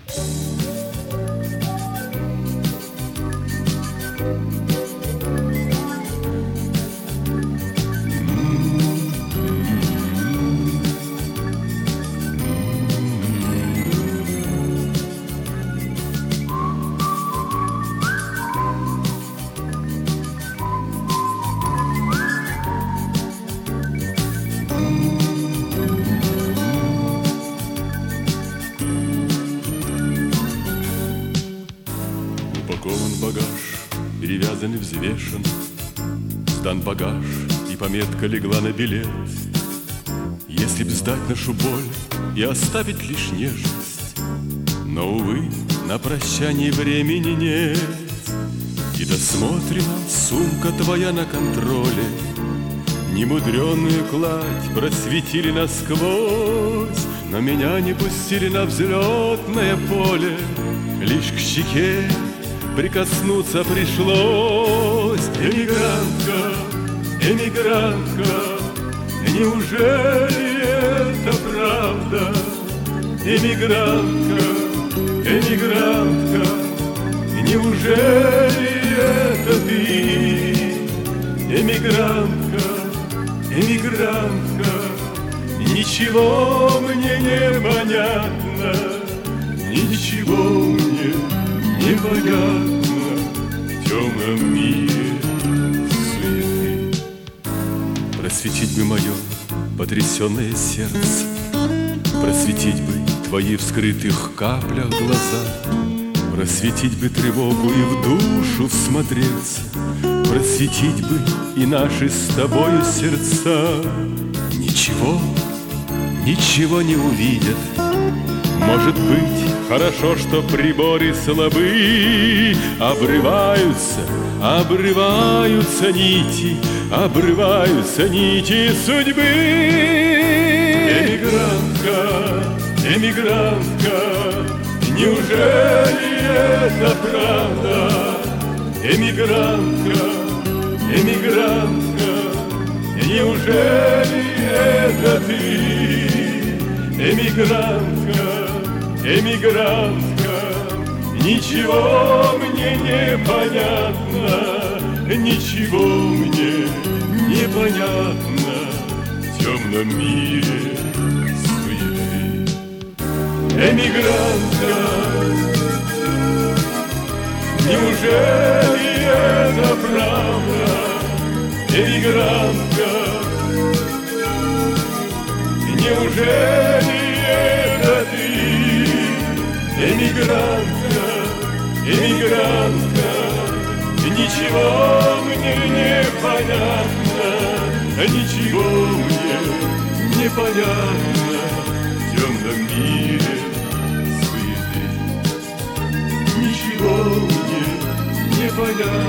Упакован багаж, перевязан и взвешен, сдан багаж, и пометка легла на билет. Если б сдать нашу боль и оставить лишь нежность, но, увы, на прощание времени нет. И досмотрена сумка твоя на контроле, немудреную кладь просветили насквозь, но меня не пустили на взлетное поле. Лишь к щеке прикоснуться пришлось. Эмигрантка, эмигрантка, неужели это правда? Эмигрантка, эмигрантка, неужели это ты? Эмигрантка, эмигрантка, ничего мне не понятно, ничего мне не понятно в темном мире суеты. Просветить бы мое потрясенное сердце, просветить бы твои вскрытых каплях глаза, просветить бы тревогу и в душу всмотреться, просветить бы и наши с тобою сердца. Ничего, ничего не увидят. Может быть, хорошо, что приборы слабы, обрываются, обрываются нити, обрываются нити судьбы. Эмигрантка, эмигрантка, неужели это правда? Эмигрантка, эмигрантка, неужели это ты? Эмигрантка, эмигрантка, ничего мне не понятно, ничего мне не понятно в темном мире суеты. Эмигрантка, неужели это правда? Эмигрантка, неужели это ты? Эмигрантка, эмигрантка, ничего мне не понятно, ничего мне не понятно в темном мире суеты. Ничего мне не понятно.